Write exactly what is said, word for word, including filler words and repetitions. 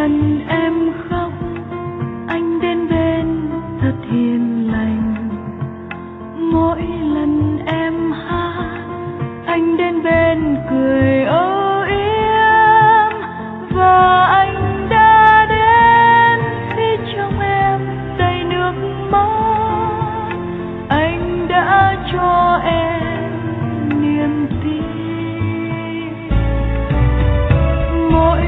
lần em khóc, anh đến bên thật hiền lành. Mỗi lần em hát, anh đến bên cười âu yếm. Và anh đã đến khi trong em đầy nước mắt, anh đã cho em niềm tin. Mỗi